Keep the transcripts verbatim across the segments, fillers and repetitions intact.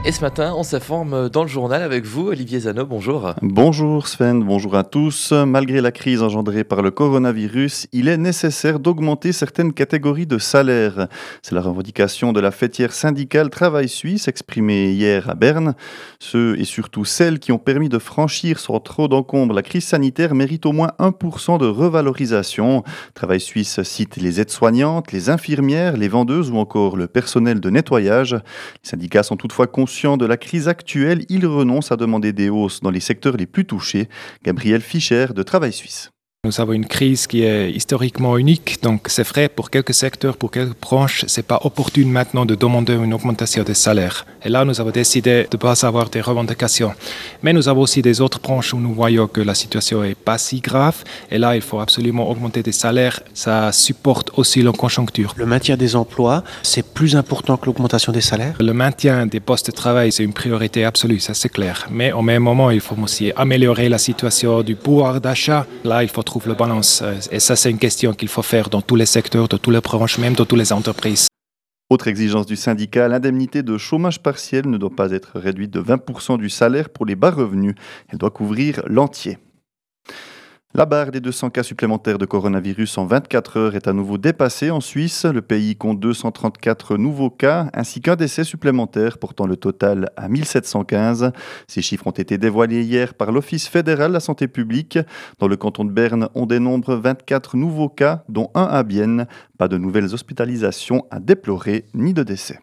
Et ce matin, on s'informe dans le journal avec vous, Olivier Zano, bonjour. Bonjour Sven, bonjour à tous. Malgré la crise engendrée par le coronavirus, il est nécessaire d'augmenter certaines catégories de salaires. C'est la revendication de la fêtière syndicale Travail Suisse exprimée hier à Berne. Ceux et surtout celles qui ont permis de franchir sans trop d'encombre la crise sanitaire méritent au moins un pour cent de revalorisation. Travail Suisse cite les aides-soignantes, les infirmières, les vendeuses ou encore le personnel de nettoyage. Les syndicats sont toutefois conscients de la crise actuelle, il renonce à demander des hausses dans les secteurs les plus touchés. Gabriel Fischer de Travail Suisse. Nous avons une crise qui est historiquement unique, donc c'est vrai pour quelques secteurs, pour quelques branches, c'est pas opportun maintenant de demander une augmentation des salaires. Et là, nous avons décidé de ne pas avoir des revendications. Mais nous avons aussi des autres branches où nous voyons que la situation est pas si grave. Et là, il faut absolument augmenter des salaires. Ça supporte aussi la conjoncture. Le maintien des emplois, c'est plus important que l'augmentation des salaires? Le maintien des postes de travail, c'est une priorité absolue, ça c'est clair. Mais au même moment, il faut aussi améliorer la situation du pouvoir d'achat. Là, il faut trouver la balance. Et ça, c'est une question qu'il faut faire dans tous les secteurs, dans toutes les branches, même dans toutes les entreprises. Autre exigence du syndicat, l'indemnité de chômage partiel ne doit pas être réduite de vingt pour cent du salaire pour les bas revenus. Elle doit couvrir l'entier. La barre des deux cents cas supplémentaires de coronavirus en vingt-quatre heures est à nouveau dépassée en Suisse. Le pays compte deux cent trente-quatre nouveaux cas ainsi qu'un décès supplémentaire portant le total à mille sept cent quinze. Ces chiffres ont été dévoilés hier par l'Office fédéral de la santé publique. Dans le canton de Berne, on dénombre vingt-quatre nouveaux cas, dont un à Bienne. Pas de nouvelles hospitalisations à déplorer ni de décès.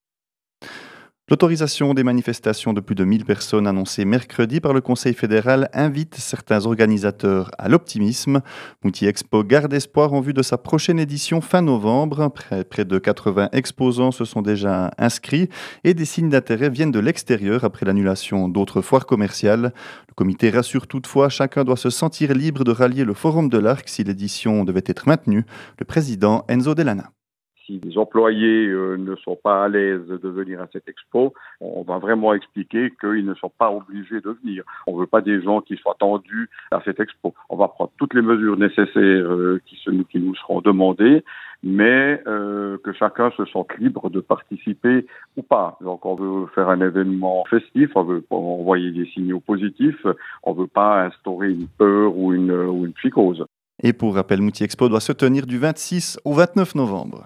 L'autorisation des manifestations de plus de mille personnes annoncée mercredi par le Conseil fédéral invite certains organisateurs à l'optimisme. Moutier Expo garde espoir en vue de sa prochaine édition fin novembre. Près, près de quatre-vingts exposants se sont déjà inscrits et des signes d'intérêt viennent de l'extérieur après l'annulation d'autres foires commerciales. Le comité rassure toutefois, chacun doit se sentir libre de rallier le Forum de l'Arc si l'édition devait être maintenue. Le président Enzo Delana. Si les employés euh, ne sont pas à l'aise de venir à cette expo, on va vraiment expliquer qu'ils ne sont pas obligés de venir. On ne veut pas des gens qui soient tendus à cette expo. On va prendre toutes les mesures nécessaires euh, qui, se, qui nous seront demandées, mais euh, que chacun se sente libre de participer ou pas. Donc on veut faire un événement festif, on veut envoyer des signaux positifs, on ne veut pas instaurer une peur ou une, ou une psychose. Et pour rappel, Moutier Expo doit se tenir du vingt-six au vingt-neuf novembre.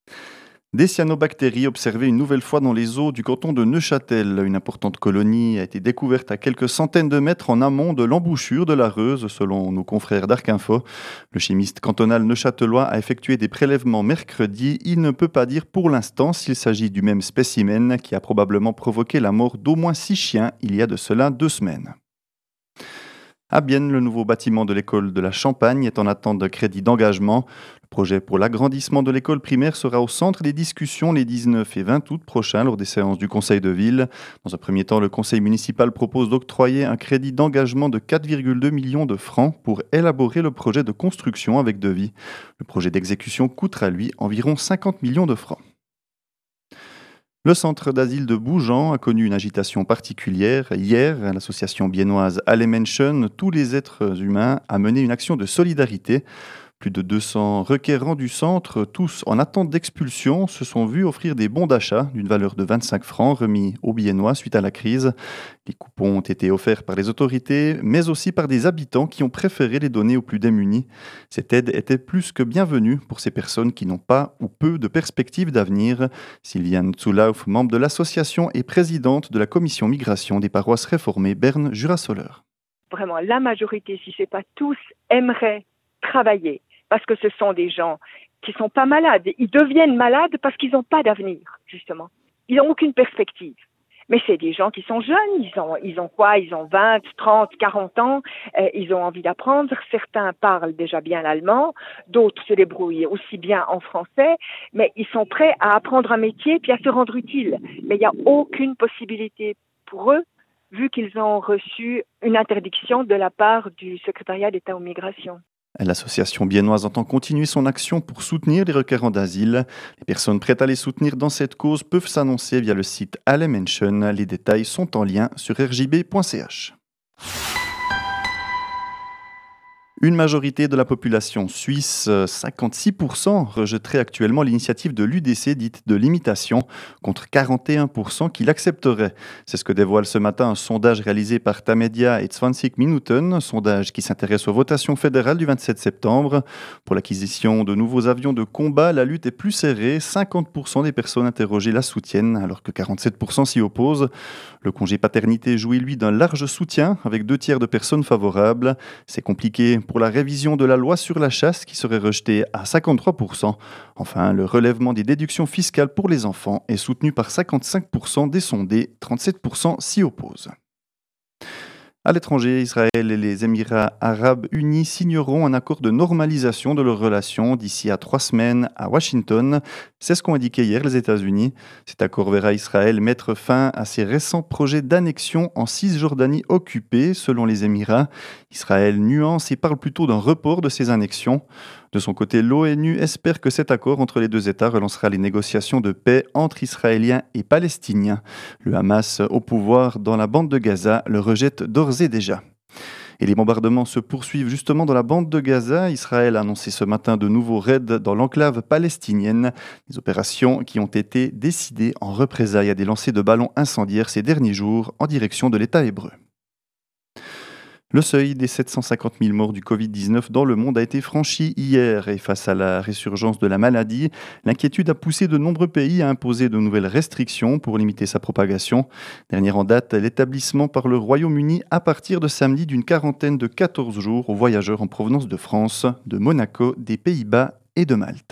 Des cyanobactéries observées une nouvelle fois dans les eaux du canton de Neuchâtel. Une importante colonie a été découverte à quelques centaines de mètres en amont de l'embouchure de la Reuse, selon nos confrères d'Arc-Info. Le chimiste cantonal neuchâtelois a effectué des prélèvements mercredi. Il ne peut pas dire pour l'instant s'il s'agit du même spécimen qui a probablement provoqué la mort d'au moins six chiens il y a de cela deux semaines. À Bienne, le nouveau bâtiment de l'école de la Champagne est en attente de crédit d'engagement. Le projet pour l'agrandissement de l'école primaire sera au centre des discussions les dix-neuf et vingt août prochains lors des séances du conseil de ville. Dans un premier temps, le conseil municipal propose d'octroyer un crédit d'engagement de quatre virgule deux millions de francs pour élaborer le projet de construction avec devis. Le projet d'exécution coûtera lui environ cinquante millions de francs. Le centre d'asile de Bougeant a connu une agitation particulière. Hier, l'association biennoise Allemenschen, tous les êtres humains, a mené une action de solidarité. Plus de deux cents requérants du centre, tous en attente d'expulsion, se sont vus offrir des bons d'achat d'une valeur de vingt-cinq francs remis aux Biennois suite à la crise. Les coupons ont été offerts par les autorités, mais aussi par des habitants qui ont préféré les donner aux plus démunis. Cette aide était plus que bienvenue pour ces personnes qui n'ont pas ou peu de perspectives d'avenir. Sylviane Zulauf, membre de l'association et présidente de la commission migration des paroisses réformées Berne-Jura-Soleure. Vraiment, la majorité, si ce n'est pas tous, aimeraient travailler. Parce que ce sont des gens qui sont pas malades. Ils deviennent malades parce qu'ils n'ont pas d'avenir, justement. Ils n'ont aucune perspective. Mais c'est des gens qui sont jeunes. Ils ont, ils ont quoi? Ils ont vingt, trente, quarante ans. Euh, ils ont envie d'apprendre. Certains parlent déjà bien l'allemand. D'autres se débrouillent aussi bien en français. Mais ils sont prêts à apprendre un métier puis à se rendre utile. Mais il n'y a aucune possibilité pour eux, vu qu'ils ont reçu une interdiction de la part du secrétariat d'État aux migrations. L'association biennoise entend continuer son action pour soutenir les requérants d'asile. Les personnes prêtes à les soutenir dans cette cause peuvent s'annoncer via le site Allemenschen. Les détails sont en lien sur r j b point c h. Une majorité de la population suisse, cinquante-six pour cent, rejetterait actuellement l'initiative de l'U D C dite de l'imitation, contre quarante et un pour cent qui l'accepteraient. C'est ce que dévoile ce matin un sondage réalisé par Tamedia et zwanzig Minuten, un sondage qui s'intéresse aux votations fédérales du vingt-sept septembre. Pour l'acquisition de nouveaux avions de combat, la lutte est plus serrée. cinquante pour cent des personnes interrogées la soutiennent, alors que quarante-sept pour cent s'y opposent. Le congé paternité jouit, lui, d'un large soutien, avec deux tiers de personnes favorables. C'est compliqué pour la révision de la loi sur la chasse qui serait rejetée à cinquante-trois pour cent. Enfin, le relèvement des déductions fiscales pour les enfants est soutenu par cinquante-cinq pour cent des sondés, trente-sept pour cent s'y opposent. À l'étranger, Israël et les Émirats arabes unis signeront un accord de normalisation de leurs relations d'ici à trois semaines à Washington. C'est ce qu'ont indiqué hier les États-Unis. Cet accord verra Israël mettre fin à ses récents projets d'annexion en Cisjordanie occupée, selon les Émirats. Israël nuance et parle plutôt d'un report de ces annexions. De son côté, l'ONU espère que cet accord entre les deux États relancera les négociations de paix entre Israéliens et Palestiniens. Le Hamas, au pouvoir dans la bande de Gaza, le rejette d'ores et déjà. Et les bombardements se poursuivent justement dans la bande de Gaza. Israël a annoncé ce matin de nouveaux raids dans l'enclave palestinienne. Des opérations qui ont été décidées en représailles à des lancers de ballons incendiaires ces derniers jours en direction de l'État hébreu. Le seuil des sept cent cinquante mille morts du covid dix-neuf dans le monde a été franchi hier et face à la résurgence de la maladie, l'inquiétude a poussé de nombreux pays à imposer de nouvelles restrictions pour limiter sa propagation. Dernière en date, l'établissement par le Royaume-Uni à partir de samedi d'une quarantaine de quatorze jours aux voyageurs en provenance de France, de Monaco, des Pays-Bas et de Malte.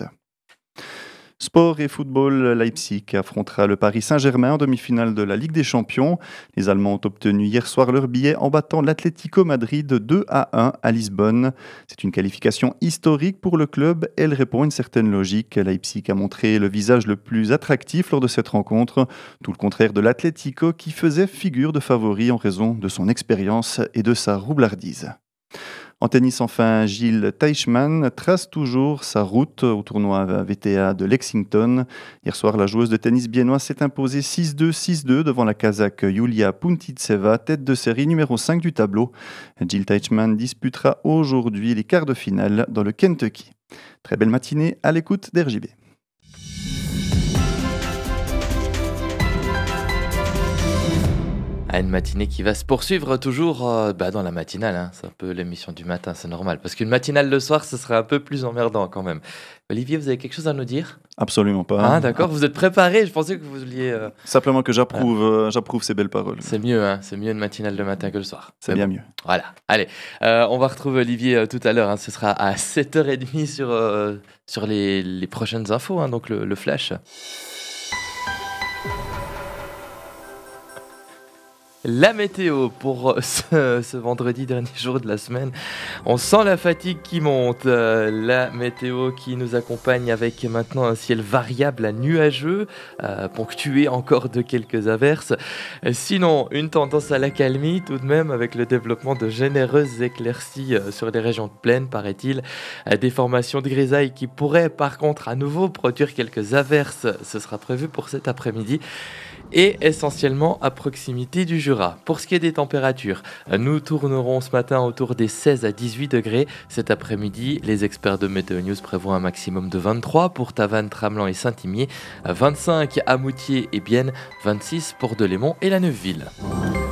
Sport et football, Leipzig affrontera le Paris Saint-Germain en demi-finale de la Ligue des Champions. Les Allemands ont obtenu hier soir leur billet en battant l'Atlético Madrid deux à un à Lisbonne. C'est une qualification historique pour le club et elle répond à une certaine logique. Leipzig a montré le visage le plus attractif lors de cette rencontre, tout le contraire de l'Atlético qui faisait figure de favori en raison de son expérience et de sa roublardise. En tennis, enfin, Jil Teichmann trace toujours sa route au tournoi V T A de Lexington. Hier soir, la joueuse de tennis biennoise s'est imposée six deux six deux devant la Kazakh Yulia Puntitseva, tête de série numéro cinq du tableau. Jil Teichmann disputera aujourd'hui les quarts de finale dans le Kentucky. Très belle matinée à l'écoute d'R J B. À une matinée qui va se poursuivre toujours euh, bah dans la matinale, hein. C'est un peu l'émission du matin, c'est normal. Parce qu'une matinale le soir, ce serait un peu plus emmerdant quand même. Olivier, vous avez quelque chose à nous dire ? Absolument pas. Ah d'accord, vous êtes préparé, je pensais que vous vouliez... Euh... Simplement que j'approuve, euh, j'approuve ces belles paroles. C'est mieux, hein. C'est mieux une matinale le matin que le soir. C'est Mais bien bon. mieux. Voilà, allez, euh, on va retrouver Olivier euh, tout à l'heure, hein. Ce sera à sept heures trente sur, euh, sur les, les prochaines infos, hein, donc le, le flash. La météo pour ce, ce vendredi, dernier jour de la semaine. On sent la fatigue qui monte. Euh, la météo qui nous accompagne avec maintenant un ciel variable à nuageux, euh, ponctué encore de quelques averses. Euh, sinon, une tendance à l'accalmie tout de même avec le développement de généreuses éclaircies euh, sur les régions de plaine, paraît-il. Euh, des formations de grisaille qui pourraient par contre à nouveau produire quelques averses. Ce sera prévu pour cet après-midi. Et essentiellement à proximité du Jura. Pour ce qui est des températures, nous tournerons ce matin autour des seize à dix-huit degrés. Cet après-midi, les experts de Météo News prévoient un maximum de vingt-trois pour Tavannes, Tramelan et Saint-Imier, vingt-cinq à Moutier et Bienne, vingt-six pour Delémont et la Neuveville.